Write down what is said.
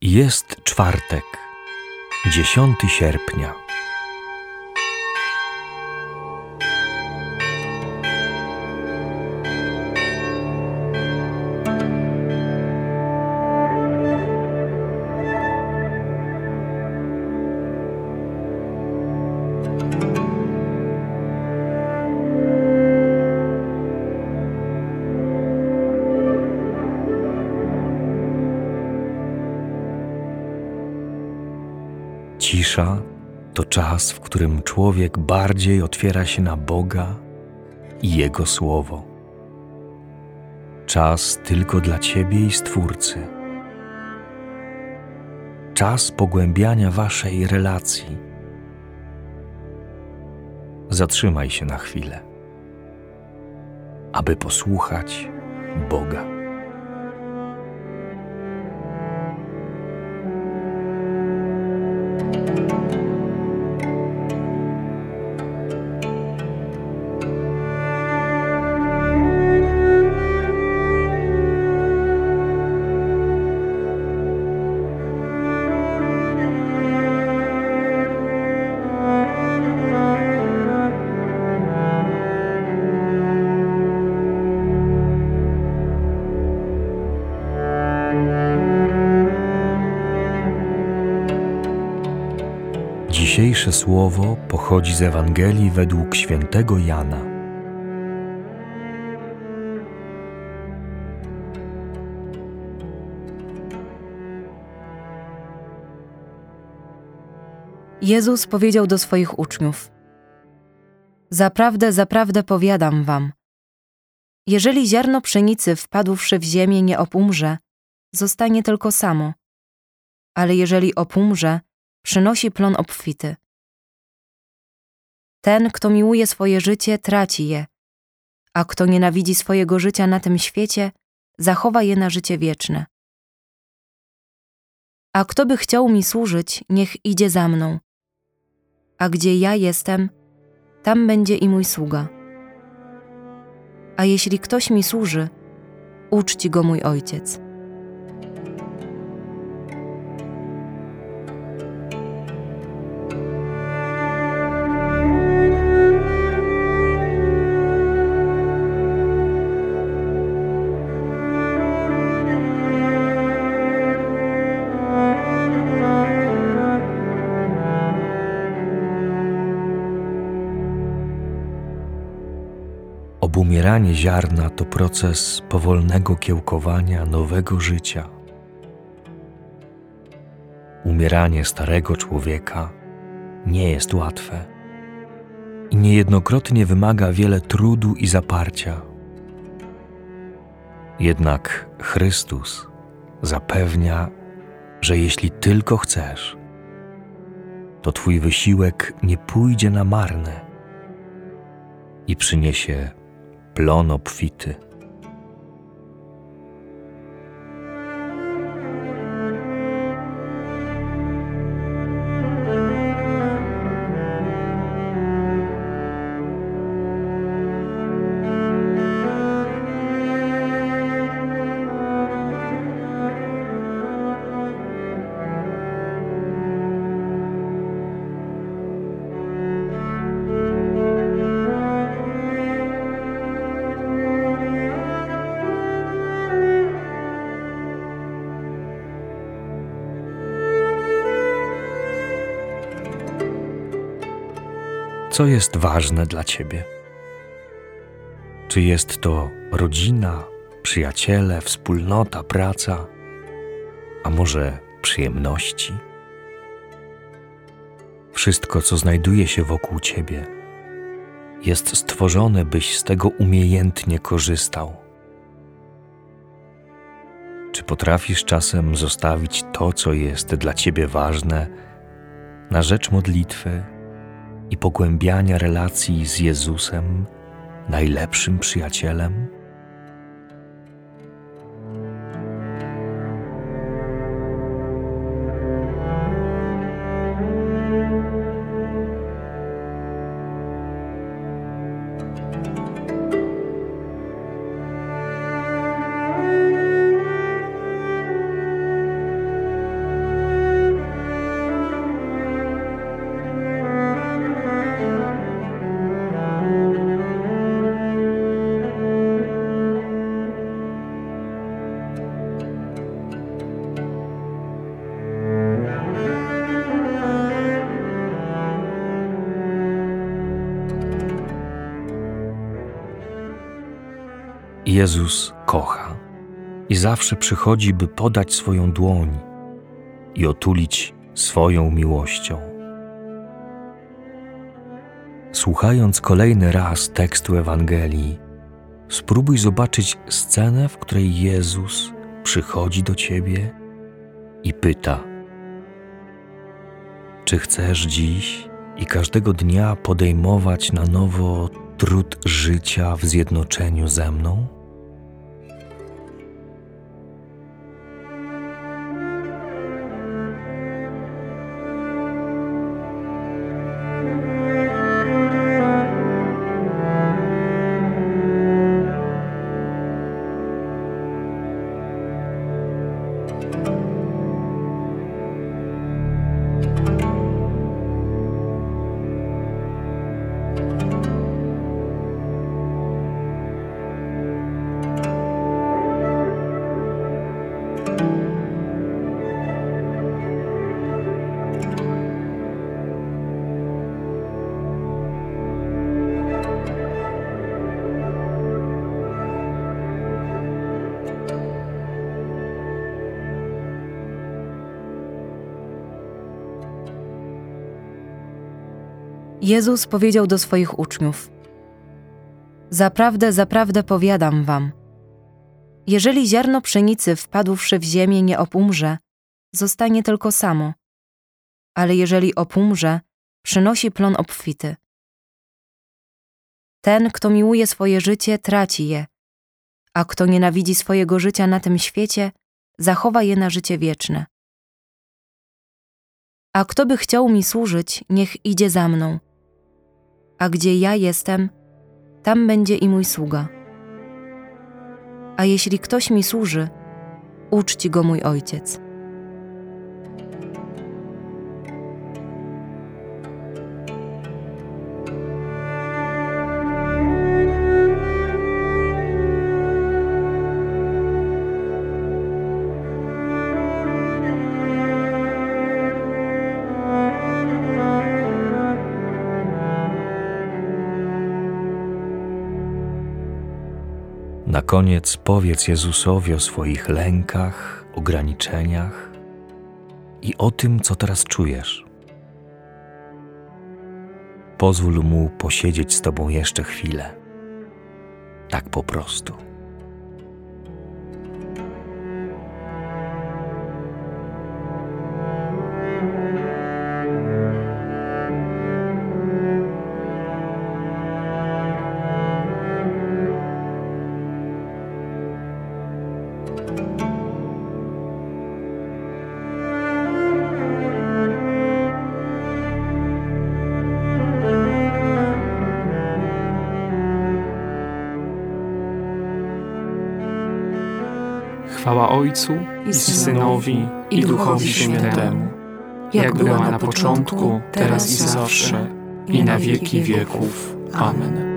Jest czwartek, 10 sierpnia. Cisza to czas, w którym człowiek bardziej otwiera się na Boga i Jego Słowo. Czas tylko dla Ciebie i Stwórcy. Czas pogłębiania Waszej relacji. Zatrzymaj się na chwilę, aby posłuchać Boga. Dzisiejsze słowo pochodzi z Ewangelii według świętego Jana. Jezus powiedział do swoich uczniów: Zaprawdę, zaprawdę powiadam wam, jeżeli ziarno pszenicy wpadłszy w ziemię nie opumrze, zostanie tylko samo, ale jeżeli opumrze, przynosi plon obfity. Ten, kto miłuje swoje życie, traci je, a kto nienawidzi swojego życia na tym świecie, zachowa je na życie wieczne. A kto by chciał mi służyć, niech idzie za mną. A gdzie ja jestem, tam będzie i mój sługa. A jeśli ktoś mi służy, uczci go mój Ojciec. Obumieranie ziarna to proces powolnego kiełkowania nowego życia. Umieranie starego człowieka nie jest łatwe i niejednokrotnie wymaga wiele trudu i zaparcia. Jednak Chrystus zapewnia, że jeśli tylko chcesz, to Twój wysiłek nie pójdzie na marne i przyniesie plon obfity. Co jest ważne dla Ciebie? Czy jest to rodzina, przyjaciele, wspólnota, praca, a może przyjemności? Wszystko, co znajduje się wokół Ciebie, jest stworzone, byś z tego umiejętnie korzystał. Czy potrafisz czasem zostawić to, co jest dla Ciebie ważne, na rzecz modlitwy i pogłębiania relacji z Jezusem, najlepszym przyjacielem? Jezus kocha i zawsze przychodzi, by podać swoją dłoń i otulić swoją miłością. Słuchając kolejny raz tekstu Ewangelii, spróbuj zobaczyć scenę, w której Jezus przychodzi do ciebie i pyta: czy chcesz dziś i każdego dnia podejmować na nowo trud życia w zjednoczeniu ze mną? Jezus powiedział do swoich uczniów: zaprawdę, zaprawdę powiadam wam, jeżeli ziarno pszenicy wpadłszy w ziemię nie opumrze, zostanie tylko samo, ale jeżeli opumrze, przynosi plon obfity. Ten, kto miłuje swoje życie, traci je, a kto nienawidzi swojego życia na tym świecie, zachowa je na życie wieczne. A kto by chciał mi służyć, niech idzie za mną. A gdzie ja jestem, tam będzie i mój sługa. A jeśli ktoś mi służy, uczci go mój Ojciec. Na koniec powiedz Jezusowi o swoich lękach, ograniczeniach i o tym, co teraz czujesz. Pozwól Mu posiedzieć z Tobą jeszcze chwilę. Tak po prostu. Chwała Ojcu i Synowi, i Duchowi Świętemu, jak była na początku, teraz i zawsze, i na wieki wieków. Amen.